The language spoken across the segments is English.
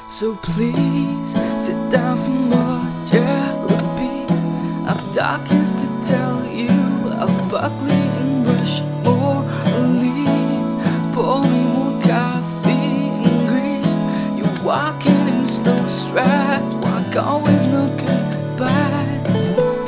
So please sit down for more Jollibee. I've darkness to tell you of Buckley and Rushmore. Leave, pour me more coffee and grief. You're walking in slow stride, walk on with no goodbyes.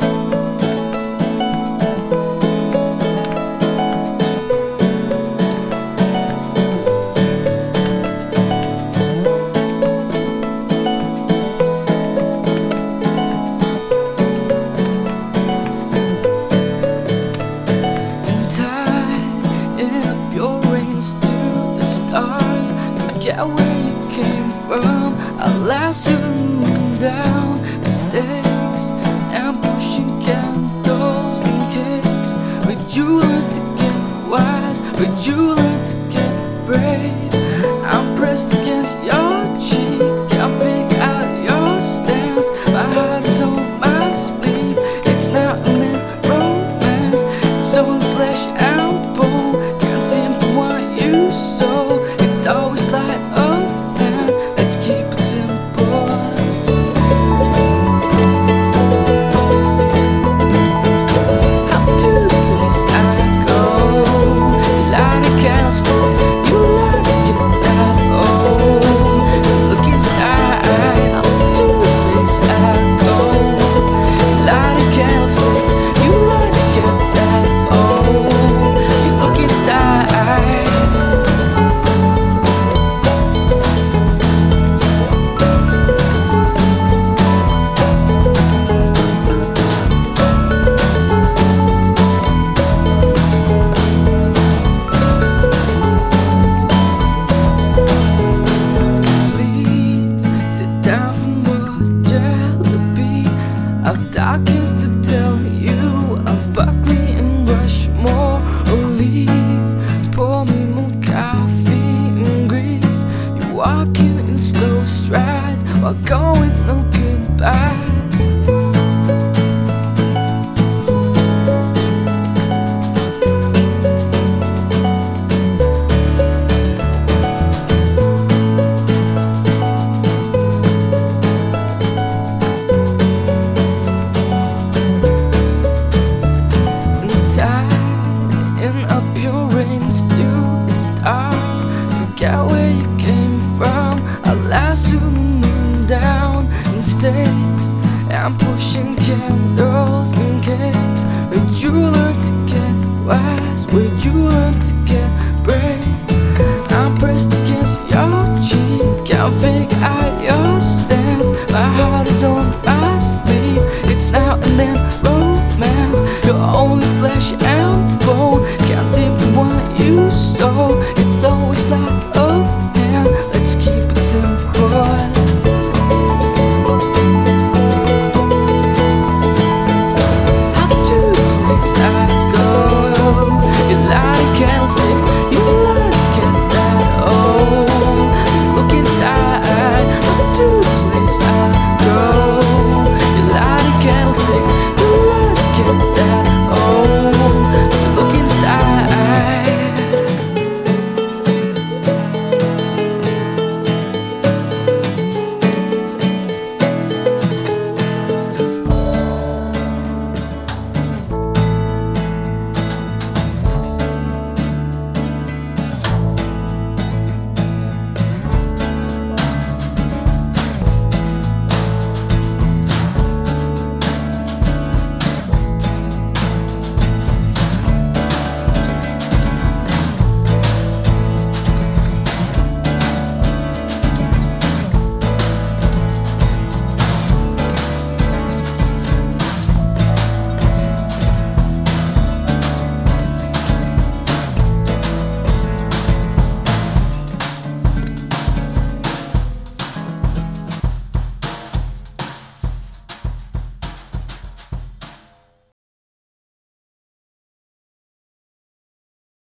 Forget where you came from. I'll lasso the moon down. Mistakes and pushing candles and cakes. Would you learn to get wise? Would you learn to get brave? I'm pressed against your cheek. Can't figure out your stance. My heart is on my sleeve. It's now and then romance. It's only flesh and bone. Can't seem to want you so. It's always like of hand. Let's keep it simple. How to the place I go. Light a candlesticks. You learn to get that old. Looking style. How to the place I go. Light a candlesticks. You learn to get that old. You're looking style. I've darkness to tell you of Buckley and Rushmore. Or leave, pour me more coffee and grief. You're walking in slow strides while going with no goodbyes. Forget where you came from. I'll lasso the moon down in stakes and pushing candles and cakes. Would you learn to get wise? Would you learn to get brave? I'm pressed against your cheek. Can't figure out your stance. My heart is on my sleeve. It's now and then romance. You're only flesh and bone. Can't seem to want you so. It's always like